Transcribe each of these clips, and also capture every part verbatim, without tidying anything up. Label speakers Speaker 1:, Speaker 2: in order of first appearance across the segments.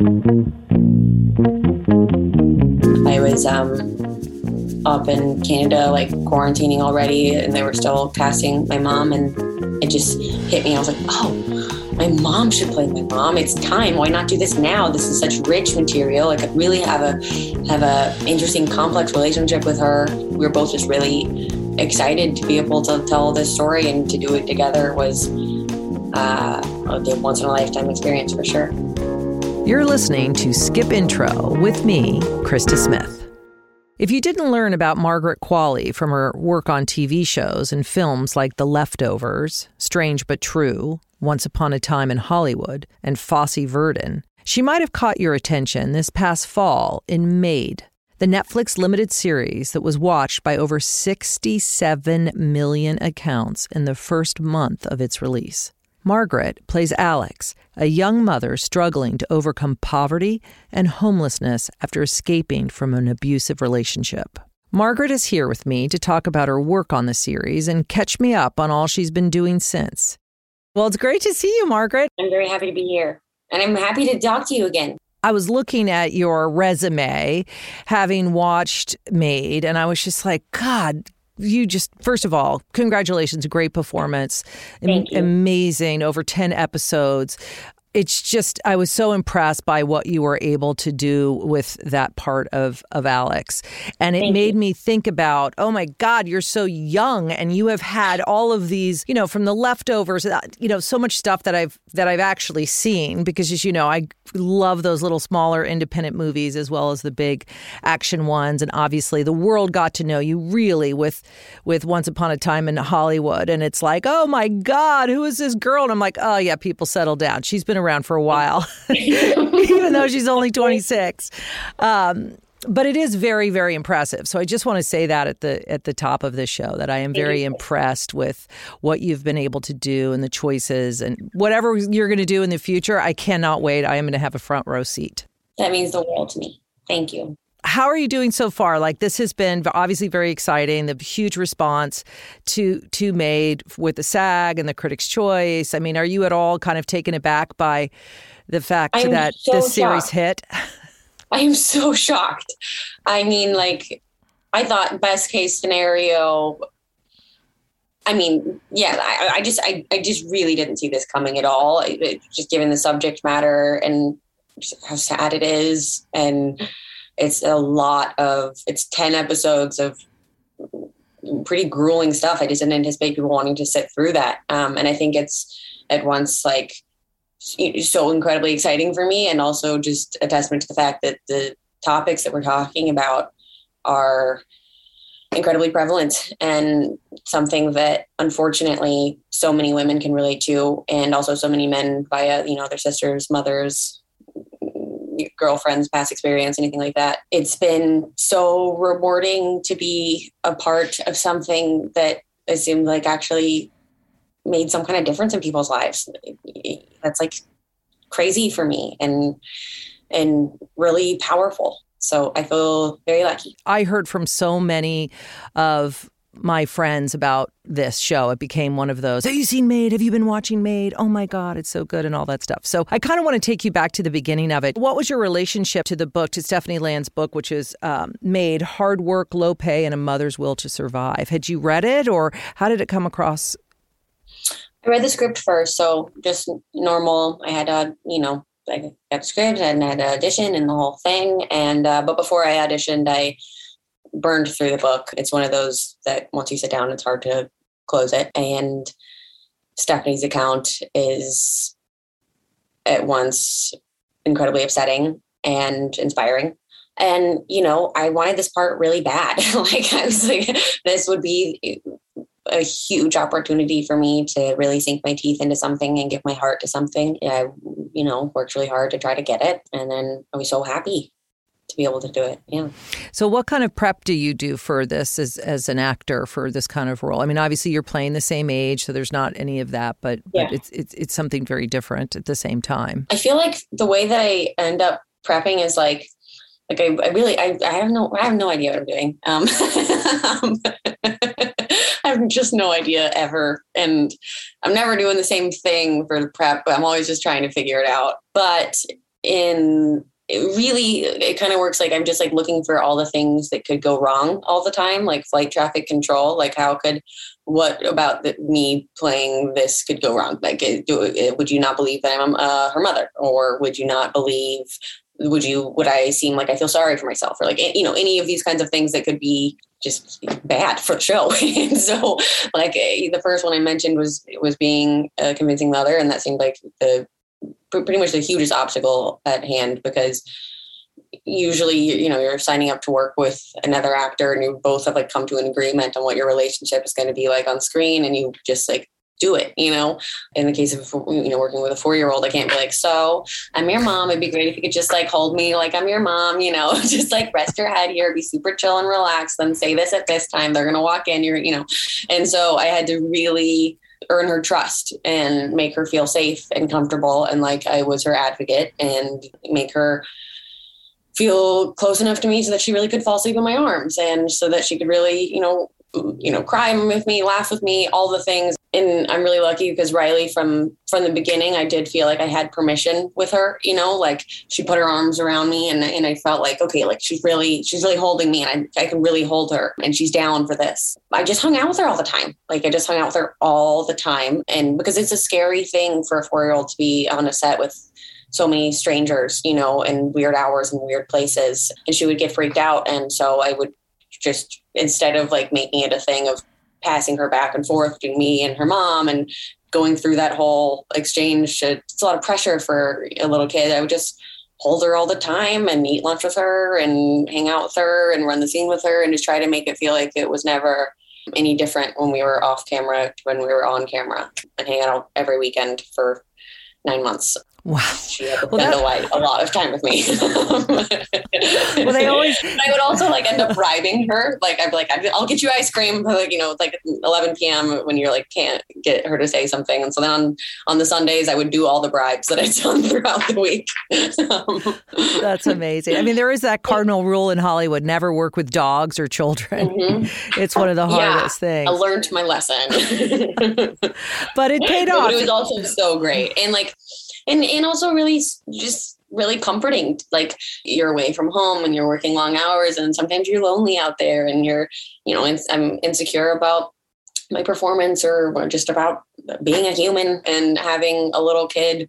Speaker 1: I was um, up in Canada, like quarantining already, and they were still casting my mom, and it just hit me. I was like, oh, my mom should play my mom. It's time. Why not do this now? This is such rich material. I could really have a have a interesting, complex relationship with her. We were both just really excited to be able to tell this story, and to do it together was uh, a once in a lifetime experience for sure.
Speaker 2: You're listening to Skip Intro with me, Krista Smith. If you didn't learn about Margaret Qualley from her work on T V shows and films like The Leftovers, Strange But True, Once Upon a Time in Hollywood, and Fosse Verdon, she might have caught your attention this past fall in Made, the Netflix limited series that was watched by over sixty-seven million accounts in the first month of its release. Margaret plays Alex, a young mother struggling to overcome poverty and homelessness after escaping from an abusive relationship. Margaret is here with me to talk about her work on the series and catch me up on all she's been doing since. Well, it's great to see you, Margaret.
Speaker 1: I'm very happy to be here, and I'm happy to talk to you again.
Speaker 2: I was looking at your resume, having watched Made, and I was just like, God, you just, first of all, congratulations, great performance.
Speaker 1: Thank you.
Speaker 2: Amazing, over ten episodes. It's just, I was so impressed by what you were able to do with that part of, of Alex. And it
Speaker 1: Thank
Speaker 2: made
Speaker 1: you.
Speaker 2: me think about, oh my God, you're so young and you have had all of these, you know, from The Leftovers, you know, so much stuff that I've, that I've actually seen because, as you know, I love those little smaller independent movies as well as the big action ones. And obviously the world got to know you really with, with Once Upon a Time in Hollywood. And it's like, oh my God, who is this girl? And I'm like, oh yeah, people settle down. She's been around for a while, even though she's only twenty-six. Um, but it is very, very impressive. So I just want to say that at the at the top of this show, that I am very impressed with what you've been able to do and the choices and whatever you're going to do in the future. I cannot wait. I am going to have a front row seat.
Speaker 1: That means the world to me. Thank you.
Speaker 2: How are you doing so far? Like, this has been obviously very exciting, the huge response to to Made with the SAG and the Critics' Choice. I mean, are you at all kind of taken aback by the fact
Speaker 1: I'm
Speaker 2: that
Speaker 1: so
Speaker 2: this series
Speaker 1: shocked.
Speaker 2: hit?
Speaker 1: I am so shocked. I mean, like, I thought best case scenario. I mean, yeah, I, I just, I, I just really didn't see this coming at all. It, it, just given the subject matter and just how sad it is, and it's a lot of, it's ten episodes of pretty grueling stuff. I just didn't anticipate people wanting to sit through that. Um, and I think it's at once like so incredibly exciting for me, and also just a testament to the fact that the topics that we're talking about are incredibly prevalent and something that unfortunately so many women can relate to, and also so many men via, you know, their sisters, mothers, girlfriends, past experience, anything like that. It's been so rewarding to be a part of something that it seemed like actually made some kind of difference in people's lives. That's like crazy for me and and really powerful. So I feel very lucky.
Speaker 2: I heard from so many of my friends about this show. It became one of those, have you seen Made? Have you been watching Made? Oh my God, it's so good, and all that stuff. So I kind of want to take you back to the beginning of it. What was your relationship to the book, to Stephanie Land's book, which is um, Made, Hard Work, Low Pay, and a Mother's Will to Survive? Had you read it, or how did it come across?
Speaker 1: I read the script first, so just normal. I had a, you know, I got the script and I had to audition and the whole thing. And, uh, but before I auditioned, I burned through the book. It's one of those that once you sit down, it's hard to close it. And Stephanie's account is at once incredibly upsetting and inspiring. And, you know, I wanted this part really bad. Like, I was like, this would be a huge opportunity for me to really sink my teeth into something and give my heart to something. I, you know, worked really hard to try to get it. And then I was so happy to be able to do it. Yeah.
Speaker 2: So what kind of prep do you do for this as, as an actor for this kind of role? I mean, obviously you're playing the same age, so there's not any of that, but,
Speaker 1: yeah.
Speaker 2: but it's, it's, it's something very different at the same time.
Speaker 1: I feel like the way that I end up prepping is like, like I, I really, I, I have no, I have no idea what I'm doing. Um, I have just no idea ever. And I'm never doing the same thing for the prep, but I'm always just trying to figure it out. But in it really, it kind of works like I'm just like looking for all the things that could go wrong all the time, like flight traffic control. Like how could, what about the, me playing this could go wrong? Like, do, would you not believe that I'm uh, her mother? Or would you not believe, would you, would I seem like I feel sorry for myself? Or like, you know, any of these kinds of things that could be just bad for the show. And so like the first one I mentioned was, was being a convincing mother. And that seemed like the, pretty much the hugest obstacle at hand, because usually, you know, you're signing up to work with another actor and you both have like come to an agreement on what your relationship is going to be like on screen, and you just like do it, you know. In the case of, you know, working with a four-year-old, I can't be like, so I'm your mom. It'd be great if you could just like hold me like I'm your mom, you know, just like rest your head here, be super chill and relaxed, then say this at this time. They're going to walk in, you're, you know. And so I had to really earn her trust and make her feel safe and comfortable, and like I was her advocate, and make her feel close enough to me so that she really could fall asleep in my arms, and so that she could really, you know, you know, cry with me, laugh with me, all the things. And I'm really lucky because Riley, from from the beginning, I did feel like I had permission with her, you know, like she put her arms around me, and and I felt like, okay, like she's really, she's really holding me, and I, I can really hold her, and she's down for this. I just hung out with her all the time. Like I just hung out with her all the time. And because it's a scary thing for a four-year-old to be on a set with so many strangers, you know, and weird hours and weird places, and she would get freaked out. And so I would just, instead of like making it a thing of passing her back and forth between me and her mom and going through that whole exchange, it's a lot of pressure for a little kid. I would just hold her all the time and eat lunch with her and hang out with her and run the scene with her, and just try to make it feel like it was never any different when we were off camera to when we were on camera, and hang out every weekend for nine months.
Speaker 2: Wow.
Speaker 1: She had to spend well, that, a lot of time with me.
Speaker 2: Well, they always.
Speaker 1: I would also like end up bribing her. Like I'd be like, I'll get you ice cream. Like, you know, it's like eleven p.m. when you're like can't get her to say something. And so then on, on the Sundays, I would do all the bribes that I'd done throughout the week. um,
Speaker 2: That's amazing. I mean, there is that cardinal rule in Hollywood: never work with dogs or children. Mm-hmm. It's one of the hardest yeah, things.
Speaker 1: I learned my lesson,
Speaker 2: but it paid off.
Speaker 1: But it was also so great, and like. And and also really just really comforting. Like you're away from home and you're working long hours, and sometimes you're lonely out there, and you're, you know, I'm insecure about my performance or just about being a human, and having a little kid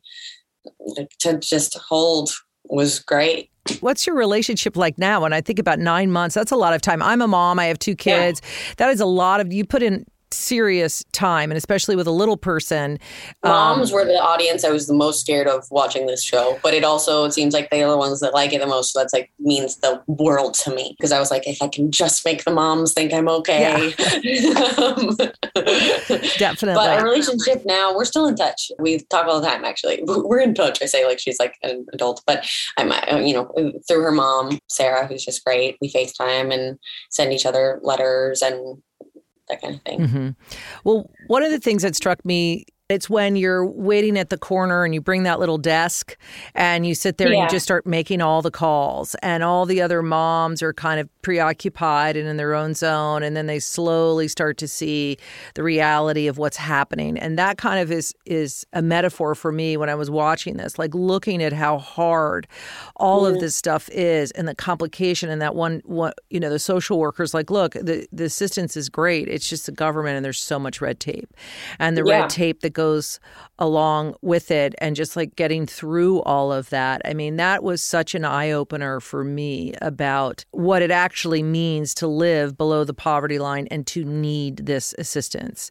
Speaker 1: to just hold was great.
Speaker 2: What's your relationship like now? When I think about nine months, that's a lot of time. I'm a mom. I have two kids. Yeah. That is a lot of, you put in serious time, and especially with a little person.
Speaker 1: Moms
Speaker 2: um,
Speaker 1: were the audience I was the most scared of watching this show, but it also, it seems like they are the ones that like it the most. So that's like means the world to me, because I was like, if I can just make the moms think I'm okay. Yeah. um,
Speaker 2: Definitely.
Speaker 1: But our relationship now, we're still in touch. We talk all the time, actually. We're in touch. I say like she's like an adult, but I'm, you know, through her mom, Sarah, who's just great. We FaceTime and send each other letters and that kind of thing.
Speaker 2: Mm-hmm. Well, one of the things that struck me, it's when you're waiting at the corner and you bring that little desk and you sit there yeah. and you just start making all the calls, and all the other moms are kind of preoccupied and in their own zone. And then they slowly start to see the reality of what's happening. And that kind of is, is a metaphor for me when I was watching this, like looking at how hard all mm-hmm. of this stuff is, and the complication, and that one, one, you know, the social workers like, look, the, the assistance is great. It's just the government, and there's so much red tape, and the yeah. red tape that goes along with it, and just like getting through all of that. I mean, that was such an eye-opener for me about what it actually means to live below the poverty line and to need this assistance.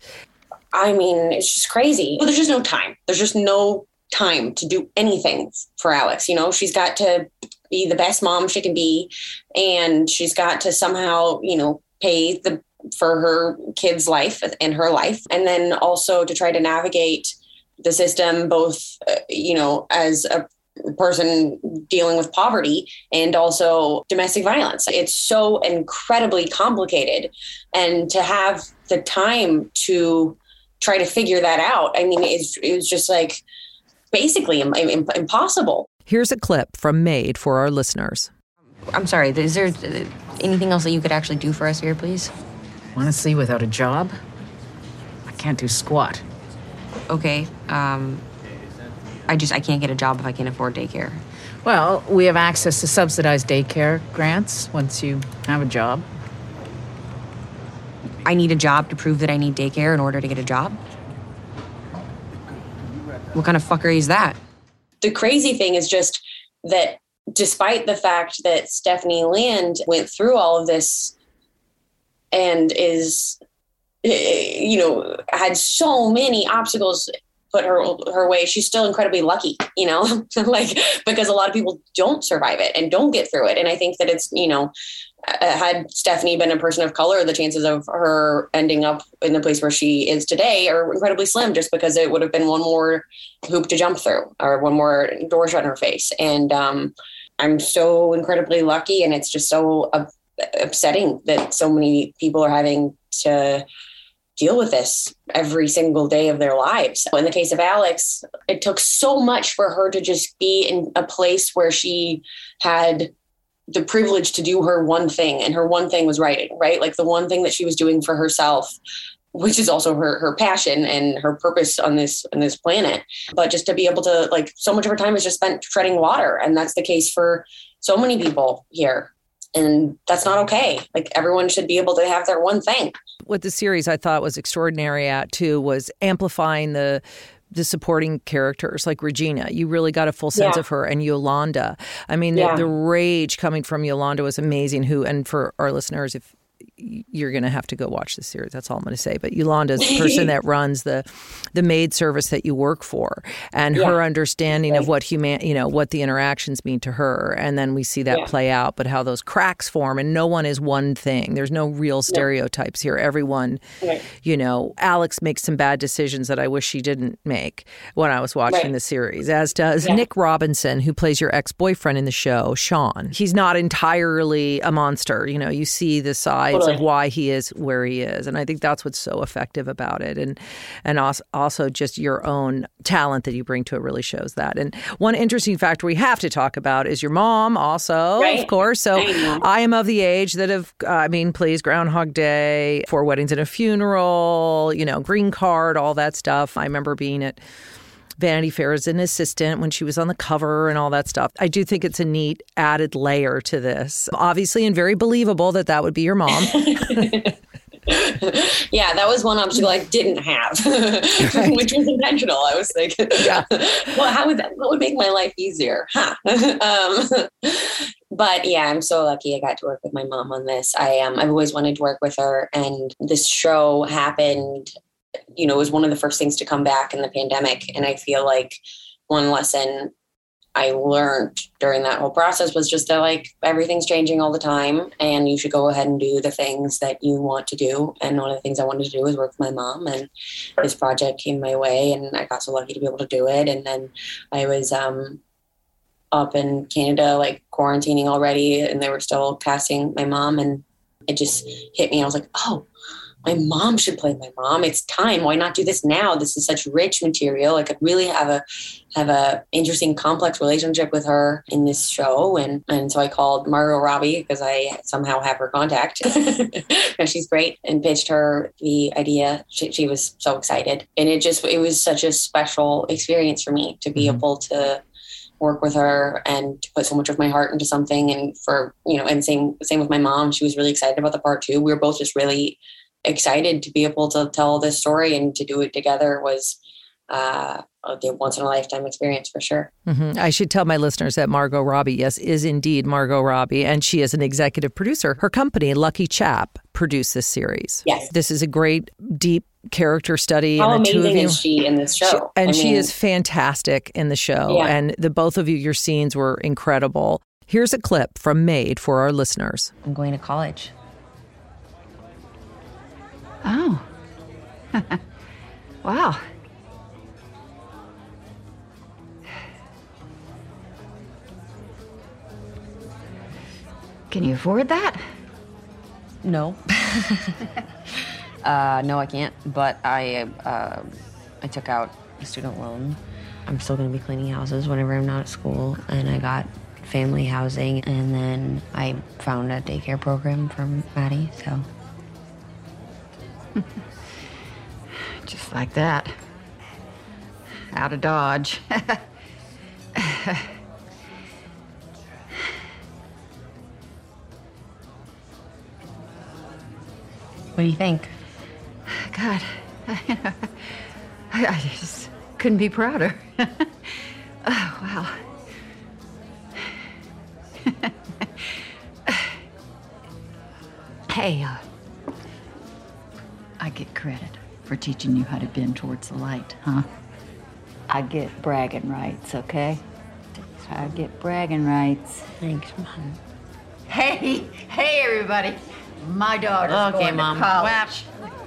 Speaker 1: I mean, it's just crazy. But there's just no time. There's just no time to do anything for Alex. You know, she's got to be the best mom she can be, and she's got to somehow, you know, pay the for her kid's life and her life. And then also to try to navigate the system, both, uh, you know, as a person dealing with poverty and also domestic violence. It's so incredibly complicated. And to have the time to try to figure that out, I mean, it's, it was just like basically im- im- impossible.
Speaker 2: Here's a clip from Made for our listeners.
Speaker 3: I'm sorry, is there anything else that you could actually do for us here, please?
Speaker 4: Honestly, without a job, I can't do squat.
Speaker 3: Okay, um, I just, I can't get a job if I can't afford daycare.
Speaker 4: Well, we have access to subsidized daycare grants once you have a job.
Speaker 3: I need a job to prove that I need daycare in order to get a job? What kind of fuckery is that?
Speaker 1: The crazy thing is just that despite the fact that Stephanie Land went through all of this and is, you know, had so many obstacles put her her way, she's still incredibly lucky, you know, like, because a lot of people don't survive it and don't get through it. And I think that it's, you know, had Stephanie been a person of color, the chances of her ending up in the place where she is today are incredibly slim, just because it would have been one more hoop to jump through or one more door shut in her face. And um, I'm so incredibly lucky. And it's just so uh, upsetting that so many people are having to deal with this every single day of their lives. In the case of Alex, it took so much for her to just be in a place where she had the privilege to do her one thing, and her one thing was writing, right? Like the one thing that she was doing for herself, which is also her, her passion and her purpose on this, on this planet. But just to be able to, like, so much of her time is just spent treading water. And that's the case for so many people here. And that's not okay. Like, everyone should be able to have their one thing.
Speaker 2: What the series I thought was extraordinary at, too, was amplifying the the supporting characters like Regina. You really got a full sense
Speaker 1: yeah.
Speaker 2: of her, and Yolanda. I mean,
Speaker 1: yeah.
Speaker 2: the, the rage coming from Yolanda was amazing. Who, and for our listeners, if you're going to have to go watch the series, that's all I'm going to say. But Yolanda's the person that runs the the maid service that you work for, and yeah. her understanding right. of what human, you know, what the interactions mean to her, and then we see that yeah. play out. But how those cracks form, and no one is one thing. There's no real stereotypes no. here. Everyone, right. you know, Alex makes some bad decisions that I wish she didn't make when I was watching right. the series, as does yeah. Nick Robinson, who plays your ex-boyfriend in the show, Sean. He's not entirely a monster. You know, you see the sides totally. of why he is where he is. And I think that's what's so effective about it. And and also, also just your own talent that you bring to it really shows that. And one interesting factor we have to talk about is your mom also, right. of course. So I, I am of the age that have, uh, I mean, please, Groundhog Day, Four Weddings and a Funeral, you know, Green Card, all that stuff. I remember being at Vanity Fair as an assistant when she was on the cover and all that stuff. I do think it's a neat added layer to this. Obviously, and very believable that that would be your mom.
Speaker 1: Yeah, that was one obstacle I didn't have, right. which was intentional. I was like, yeah. well, how would that, what would make my life easier? Huh? um, but yeah, I'm so lucky I got to work with my mom on this. I um, I've always wanted to work with her, and this show happened. You know, it was one of the first things to come back in the pandemic. And I feel like one lesson I learned during that whole process was just that, like, everything's changing all the time, and you should go ahead and do the things that you want to do. And one of the things I wanted to do was work with my mom, and this project came my way, and I got so lucky to be able to do it. And then I was um, up in Canada, like, quarantining already, and they were still casting my mom, and it just hit me. I was like, oh, my mom should play my mom. It's time. Why not do this now? This is such rich material. I could really have a have a interesting, complex relationship with her in this show. And and so I called Margot Robbie, because I somehow have her contact. And she's great, and pitched her the idea. She, she was so excited. And it just, it was such a special experience for me to be mm-hmm. able to work with her and to put so much of my heart into something. And for, you know, and same, same with my mom. She was really excited about the part too. We were both just really excited to be able to tell this story, and to do it together was uh, a once in a lifetime experience for sure.
Speaker 2: Mm-hmm. I should tell my listeners that Margot Robbie, yes, is indeed Margot Robbie, and she is an executive producer. Her company, Lucky Chap, produced this series.
Speaker 1: Yes.
Speaker 2: This is a great, deep character study.
Speaker 1: How
Speaker 2: and the
Speaker 1: amazing
Speaker 2: two of you,
Speaker 1: is she in this show?
Speaker 2: She, and
Speaker 1: I
Speaker 2: she
Speaker 1: mean,
Speaker 2: is fantastic in the show.
Speaker 1: Yeah.
Speaker 2: And the both of you, your scenes were incredible. Here's a clip from Made for our listeners.
Speaker 3: I'm going to college.
Speaker 4: Oh. Wow. Can you afford that?
Speaker 3: No. uh, no, I can't. But I, uh, I took out a student loan. I'm still going to be cleaning houses whenever I'm not at school. And I got family housing. And then I found a daycare program from Maddie, so...
Speaker 4: Just like that. Out of Dodge.
Speaker 3: What do you think?
Speaker 4: God, I, I just couldn't be prouder. Oh, wow. Hey, uh, I get credit for teaching you how to bend towards the light, huh? I get bragging rights, okay? I get bragging rights.
Speaker 3: Thanks, Mom.
Speaker 4: Hey, hey, everybody. My daughter's
Speaker 3: Okay,
Speaker 4: going
Speaker 3: Mom.
Speaker 4: to college.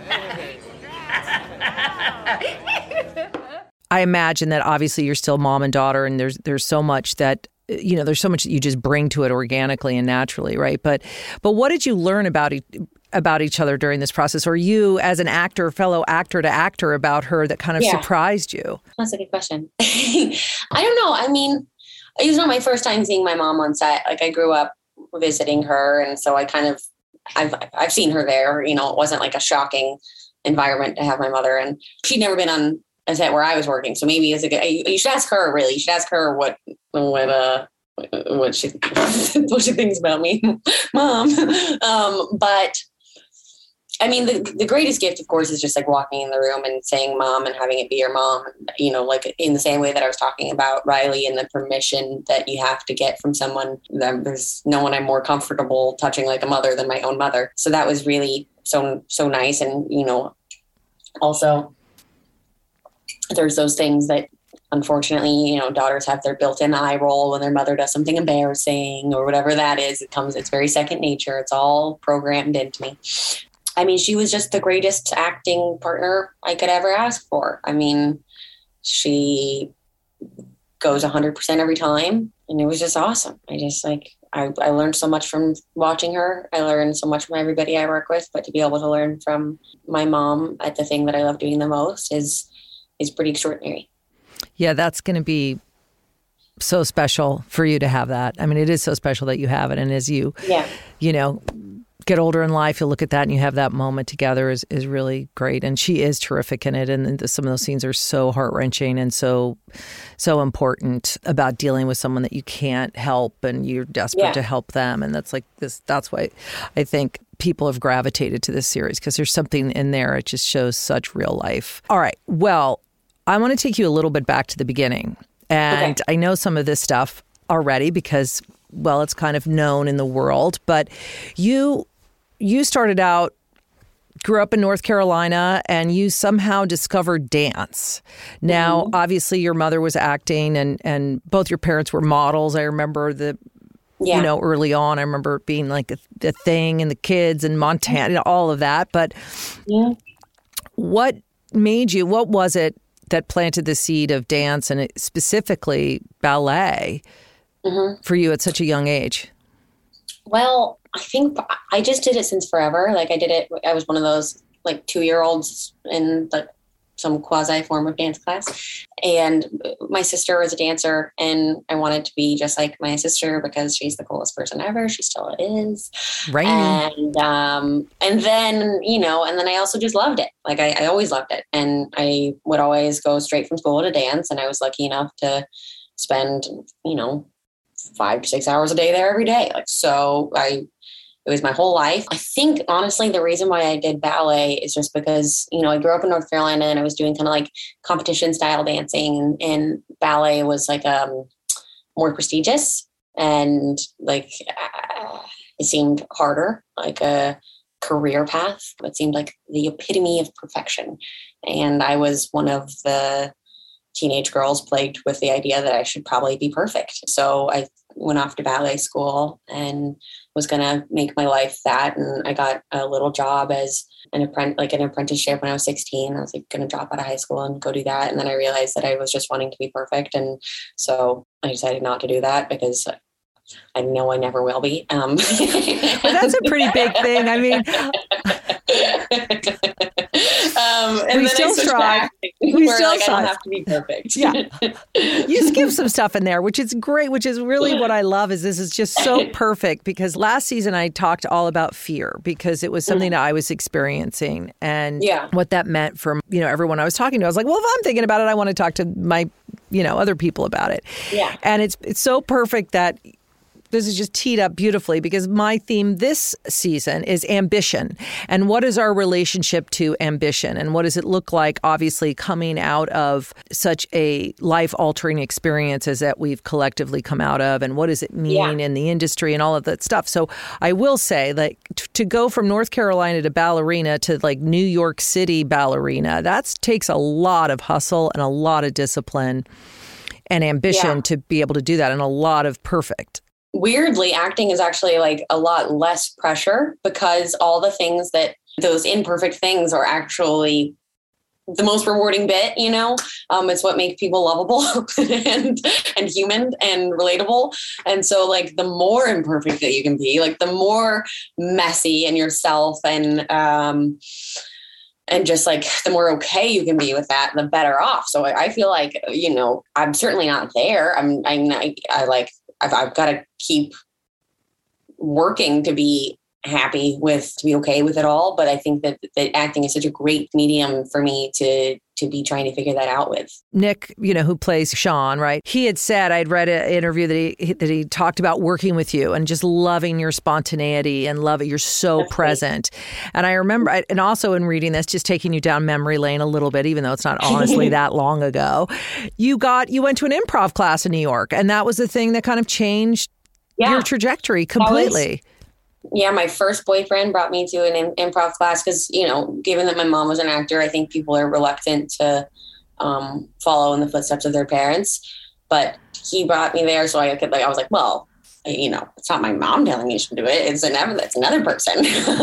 Speaker 2: I imagine that obviously you're still mom and daughter, and there's there's so much that, you know, there's so much that you just bring to it organically and naturally, right? But but what did you learn about e- about each other during this process, or you as an actor, fellow actor to actor, about her that kind of
Speaker 1: Yeah.
Speaker 2: surprised you?
Speaker 1: That's a good question. I don't know. I mean, it was not my first time seeing my mom on set. Like, I grew up visiting her, and so I kind of, I've I've seen her there. You know, it wasn't like a shocking environment to have my mother, and she'd never been on a set where I was working. So maybe it's a good. You, you should ask her. Really, you should ask her what what uh what she what she thinks about me, Mom. Um, but. I mean, the, the greatest gift, of course, is just like walking in the room and saying mom and having it be your mom, you know, like in the same way that I was talking about Riley and the permission that you have to get from someone. There's no one I'm more comfortable touching like a mother than my own mother. So that was really so, so nice. And, you know, also there's those things that unfortunately, you know, daughters have their built-in eye roll when their mother does something embarrassing or whatever that is. It comes, it's very second nature. It's all programmed into me. I mean, she was just the greatest acting partner I could ever ask for. I mean, she goes one hundred percent every time, and it was just awesome. I just like, I, I learned so much from watching her. I learned so much from everybody I work with, but to be able to learn from my mom at the thing that I love doing the most is is pretty extraordinary.
Speaker 2: Yeah, that's going to be so special for you to have that. I mean, it is so special that you have it. And as you,
Speaker 1: yeah.
Speaker 2: you know, get older in life, you'll look at that and you have that moment together is, is really great. And she is terrific in it. And some of those scenes are so heart-wrenching and so, so important about dealing with someone that you can't help and you're desperate
Speaker 1: Yeah.
Speaker 2: to help them. And that's like this, that's why I think people have gravitated to this series, because there's something in there. It just shows such real life. All right. Well, I want to take you a little bit back to the beginning. And okay. I know some of this stuff already because, well, it's kind of known in the world, but you you started out, grew up in North Carolina, and you somehow discovered dance. Now, mm-hmm. obviously, your mother was acting, and, and both your parents were models. I remember the, yeah. you know, early on, I remember it being like a, a thing, and the kids and Montana, you know, all of that. But yeah. what made you, what was it that planted the seed of dance and specifically ballet mm-hmm. for you at such a young age?
Speaker 1: Well, I think I just did it since forever. Like I did it, I was one of those like two-year-olds in like some quasi form of dance class. And my sister was a dancer and I wanted to be just like my sister because she's the coolest person ever. She still is.
Speaker 2: Right.
Speaker 1: And, um, and then, you know, and then I also just loved it. Like I, I always loved it. And I would always go straight from school to dance. And I was lucky enough to spend, you know, five to six hours a day there every day. Like, so I, it was my whole life. I think, honestly, the reason why I did ballet is just because, you know, I grew up in North Carolina and I was doing kind of like competition style dancing, and, and ballet was like um more prestigious and like uh, it seemed harder, like a career path. It seemed like the epitome of perfection. And I was one of the teenage girls plagued with the idea that I should probably be perfect. So I went off to ballet school and was going to make my life that. And I got a little job as an apprentice, like an apprenticeship when I was sixteen. I was like going to drop out of high school and go do that. And then I realized that I was just wanting to be perfect. And so I decided not to do that because I know I never will be. Um,
Speaker 2: well, that's a pretty big thing. I mean,
Speaker 1: um, and
Speaker 2: we
Speaker 1: then
Speaker 2: still
Speaker 1: I
Speaker 2: try. We
Speaker 1: where,
Speaker 2: still
Speaker 1: like,
Speaker 2: try.
Speaker 1: I don't have to be perfect.
Speaker 2: Yeah, you skip some stuff in there, which is great. Which is really what I love. Is this is just so perfect because last season I talked all about fear because it was something mm-hmm. that I was experiencing and
Speaker 1: yeah.
Speaker 2: what that meant for you know everyone I was talking to. I was like, well, if I'm thinking about it, I want to talk to my you know, other people about it.
Speaker 1: Yeah.
Speaker 2: And it's it's so perfect that this is just teed up beautifully, because my theme this season is ambition. And what is our relationship to ambition? And what does it look like, obviously, coming out of such a life-altering experience as that we've collectively come out of? And what does it mean
Speaker 1: Yeah.
Speaker 2: in the industry and all of that stuff? So I will say that t- to go from North Carolina to ballerina to like New York City ballerina, that takes a lot of hustle and a lot of discipline and ambition
Speaker 1: Yeah.
Speaker 2: to be able to do that, and a lot of perfect.
Speaker 1: Weirdly, acting is actually like a lot less pressure, because all the things that those imperfect things are actually the most rewarding bit, you know. Um, it's what makes people lovable and and human and relatable. And so like the more imperfect that you can be, like the more messy in yourself and um and just like the more okay you can be with that, the better off. So I, I feel like, you know, I'm certainly not there. I'm I'm I, I like I've, I've got to keep working to be happy with, to be okay with it all. But I think that, that acting is such a great medium for me to to be trying to figure that out with.
Speaker 2: Nick, you know, who plays Sean, right? He had said, I'd read an interview that he that he talked about working with you and just loving your spontaneity and love it. You're so
Speaker 1: That's
Speaker 2: present. Great. And I remember, and also in reading this, just taking you down memory lane a little bit, even though it's not honestly that long ago, you got, you went to an improv class in New York, and that was the thing that kind of changed
Speaker 1: yeah.
Speaker 2: your trajectory completely.
Speaker 1: Yeah, my first boyfriend brought me to an improv class because, you know, given that my mom was an actor, I think people are reluctant to um, follow in the footsteps of their parents. But he brought me there, so I could, like, I was like, well, you know, it's not my mom telling me you should do it. It's another, it's another person.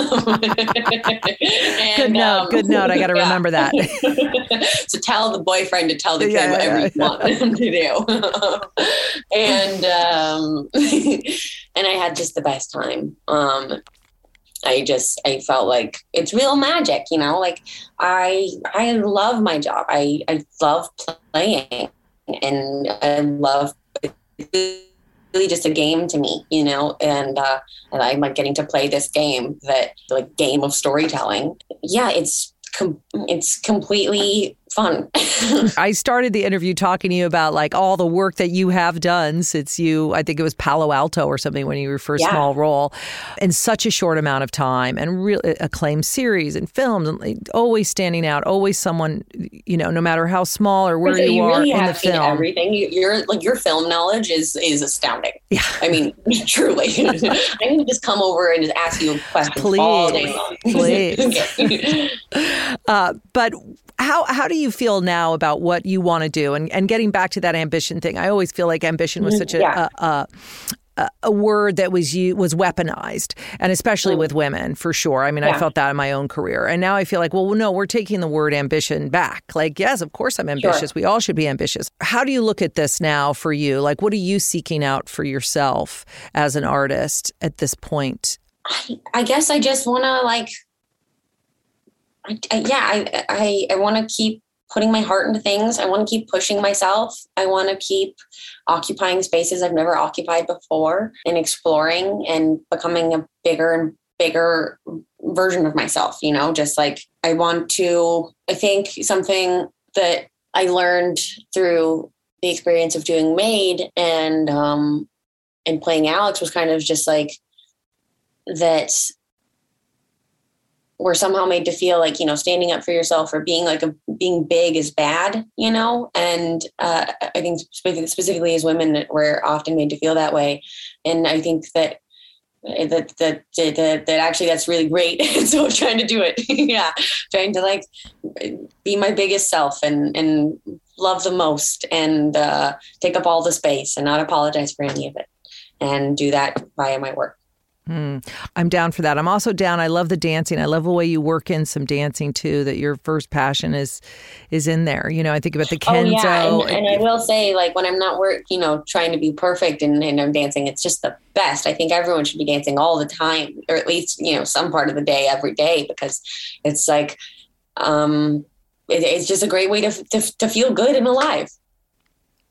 Speaker 1: and,
Speaker 2: good note. Um, good note. I got to yeah. remember that.
Speaker 1: So tell the boyfriend to tell the kid
Speaker 2: yeah,
Speaker 1: whatever
Speaker 2: yeah,
Speaker 1: you
Speaker 2: yeah.
Speaker 1: want him to do. and um, and I had just the best time. Um, I just, I felt like it's real magic, you know, like I, I love my job. I, I love playing, and I love really just a game to me, you know, and uh, and I'm like getting to play this game, that like game of storytelling. Yeah, it's com- it's completely fun.
Speaker 2: I started the interview talking to you about like all the work that you have done since you, I think it was Palo Alto or something, when you were first
Speaker 1: yeah.
Speaker 2: small role, in such a short amount of time, and really acclaimed series and films, and like, always standing out, always someone, you know, no matter how small or where
Speaker 1: so
Speaker 2: you,
Speaker 1: you
Speaker 2: are
Speaker 1: really
Speaker 2: in
Speaker 1: have
Speaker 2: the
Speaker 1: seen
Speaker 2: film.
Speaker 1: Everything. You, you're like, your film knowledge is is astounding.
Speaker 2: Yeah.
Speaker 1: I mean, truly. I need to just come over and just ask you questions
Speaker 2: Please.
Speaker 1: all day long.
Speaker 2: Please. uh, but How how do you feel now about what you want to do? And and getting back to that ambition thing, I always feel like ambition was such a
Speaker 1: yeah.
Speaker 2: a, a, a word that was you was weaponized, and especially mm. with women, for sure. I mean, yeah. I felt that in my own career, and now I feel like, well, no, we're taking the word ambition back. Like, yes, of course, I'm ambitious. Sure. We all should be ambitious. How do you look at this now for you? Like, what are you seeking out for yourself as an artist at this point?
Speaker 1: I, I guess I just want to like. I, I, yeah, I I, I want to keep putting my heart into things. I want to keep pushing myself. I want to keep occupying spaces I've never occupied before, and exploring and becoming a bigger and bigger version of myself, you know, just like I want to, I think something that I learned through the experience of doing Made and, um, and playing Alex was kind of just like that we're somehow made to feel like, you know, standing up for yourself or being like a being big is bad, you know, and uh, I think specifically as women, we're often made to feel that way. And I think that that that that, that actually that's really great. And so I'm trying to do it. yeah. Trying to like be my biggest self and, and love the most, and uh, take up all the space and not apologize for any of it, and do that via my work.
Speaker 2: Mm, I'm down for that. I'm also down. I love the dancing. I love the way you work in some dancing too, that your first passion is is in there. You know, I think about the Kenzo.
Speaker 1: Oh, yeah. and, and I will say, like, when I'm not work, you know, trying to be perfect and, and I'm dancing, it's just the best. I think everyone should be dancing all the time, or at least, you know, some part of the day, every day, because it's like, um, it, it's just a great way to, to to feel good and alive.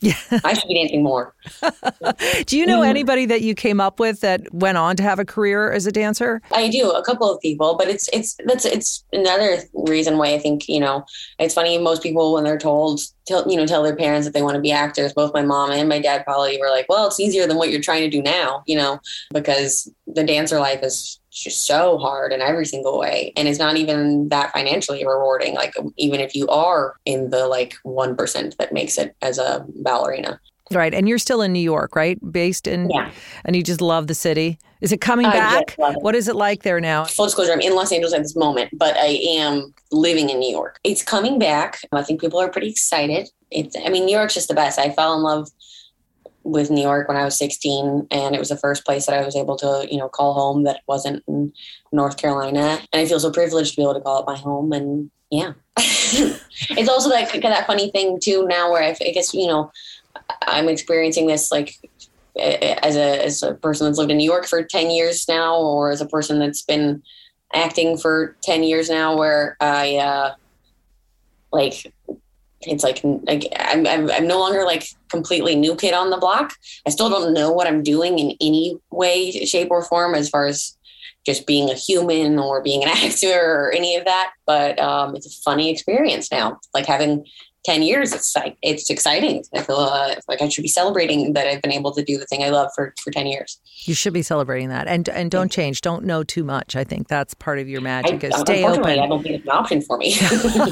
Speaker 2: Yeah.
Speaker 1: I should be dancing more.
Speaker 2: Do you know anybody that you came up with that went on to have a career as a dancer?
Speaker 1: I do, a couple of people, but it's it's that's it's another reason why I think, you know, it's funny. Most people, when they're told, tell, you know, tell their parents that they want to be actors. Both my mom and my dad probably were like, well, it's easier than what you're trying to do now, you know, because the dancer life is just so hard in every single way. And it's not even that financially rewarding. Like, even if you are in the like one percent that makes it as a ballerina.
Speaker 2: Right. And you're still in New York, right? Based in,
Speaker 1: yeah.
Speaker 2: And you just love the city. Is it coming
Speaker 1: I
Speaker 2: back?
Speaker 1: love it.
Speaker 2: What is it like there now?
Speaker 1: Full disclosure, I'm in Los Angeles at this moment, but I am living in New York. It's coming back. I think people are pretty excited. It's, I mean, New York's just the best. I fell in love with New York when I was sixteen, and it was the first place that I was able to, you know, call home that wasn't in North Carolina. And I feel so privileged to be able to call it my home. And yeah, it's also that, that funny thing too now where I, I guess, you know, I'm experiencing this like as a, as a person that's lived in New York for ten years now, or as a person that's been acting for ten years now, where I, uh, like, it's like, like I'm, I'm, I'm no longer like completely new kid on the block. I still don't know what I'm doing in any way, shape or form, as far as just being a human or being an actor or any of that. But um, it's a funny experience now, like having ten years. It's like, it's exciting. I feel uh, like I should be celebrating that I've been able to do the thing I love for, for ten years.
Speaker 2: You should be celebrating that. And and don't change. Don't know too much. I think that's part of your magic.
Speaker 1: I,
Speaker 2: is stay open.
Speaker 1: I don't think it's an option for me.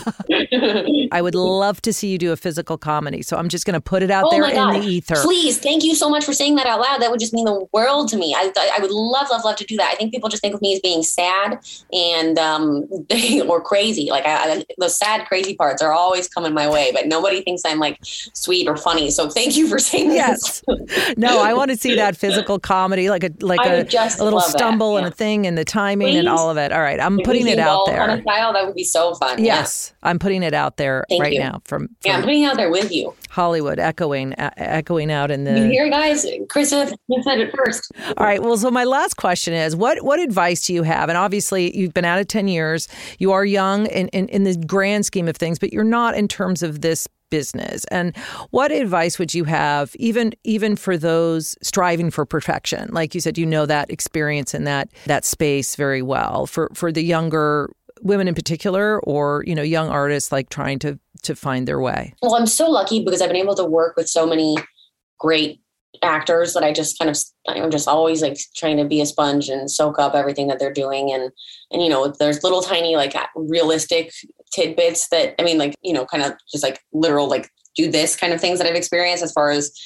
Speaker 2: I would love to see you do a physical comedy. So I'm just going to put it out
Speaker 1: oh
Speaker 2: there
Speaker 1: my God.
Speaker 2: in the ether.
Speaker 1: Please. Thank you so much for saying that out loud. That would just mean the world to me. I, I would love, love, love to do that. I think people just think of me as being sad and um, or crazy. Like I, I, the sad, crazy parts are always coming my way, but nobody thinks I'm like sweet or funny. So thank you for saying
Speaker 2: yes.
Speaker 1: this.
Speaker 2: No, I want to see that physical comedy, like a like a, a little stumble
Speaker 1: that, yeah.
Speaker 2: and a thing and the timing
Speaker 1: Please.
Speaker 2: And all of it. All right, I'm
Speaker 1: if
Speaker 2: putting it out there.
Speaker 1: Kind of style, that would be so fun.
Speaker 2: Yes, yeah. I'm putting it out there
Speaker 1: thank
Speaker 2: right
Speaker 1: you.
Speaker 2: now. From, from
Speaker 1: yeah, I'm putting it out there with you.
Speaker 2: Hollywood, echoing, uh, echoing out in the.
Speaker 1: You hear, guys? Chris said it first.
Speaker 2: All right. Well, so my last question is, what what advice do you have? And obviously, you've been at it ten years. You are young in, in, in the grand scheme of things, but you're not in terms of this business. And what advice would you have, even even for those striving for perfection? Like you said, you know that experience in that that space very well. For for the younger women in particular, or you know, young artists like trying to to find their way.
Speaker 1: Well, I'm so lucky because I've been able to work with so many great actors that I just kind of, I'm just always like trying to be a sponge and soak up everything that they're doing. And, and, you know, there's little tiny, like realistic tidbits that, I mean, like, you know, kind of just like literal, like do this kind of things that I've experienced as far as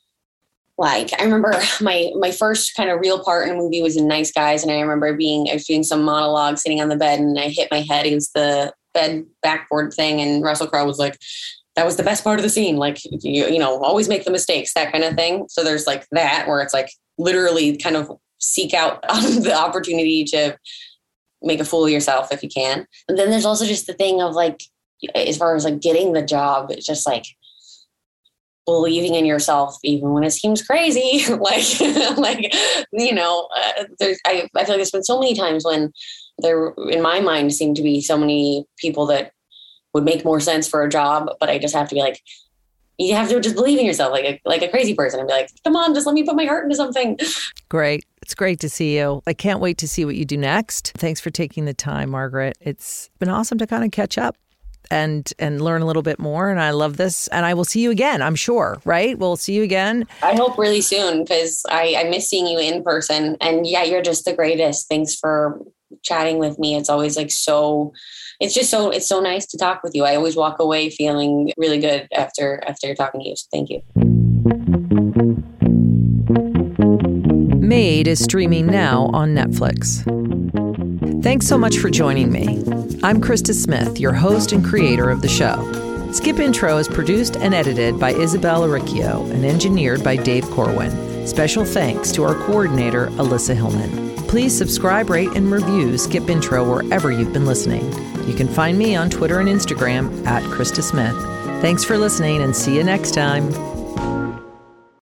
Speaker 1: like, I remember my, my first kind of real part in a movie was in Nice Guys. And I remember being, I was doing some monologue sitting on the bed and I hit my head against the bed backboard thing. And Russell Crowe was like, that was the best part of the scene. Like, you, you know, always make the mistakes, that kind of thing. So there's like that where it's like literally kind of seek out the opportunity to make a fool of yourself if you can. And then there's also just the thing of like, as far as like getting the job, it's just like believing in yourself, even when it seems crazy. like, like, you know, uh, there's, I, I feel like there's been so many times when there, in my mind, seem to be so many people that would make more sense for a job, but I just have to be like, you have to just believe in yourself like a, like a crazy person and be like, come on, just let me put my heart into something. Great.
Speaker 2: It's great to see you. I can't wait to see what you do next. Thanks for taking the time, Margaret. It's been awesome to kind of catch up and and learn a little bit more. And I love this. And I will see you again, I'm sure, right? We'll see you again.
Speaker 1: I hope really soon because I, I miss seeing you in person. And yeah, you're just the greatest. Thanks for chatting with me. It's always like so... It's just so, it's so nice to talk with you. I always walk away feeling really good after, after talking to you. So thank you.
Speaker 2: Made is streaming now on Netflix. Thanks so much for joining me. I'm Krista Smith, your host and creator of the show. Skip Intro is produced and edited by Isabel Aricchio and engineered by Dave Corwin. Special thanks to our coordinator, Alyssa Hillman. Please subscribe, rate, and review Skip Intro wherever you've been listening. You can find me on Twitter and Instagram at Krista Smith. Thanks for listening and see you next time.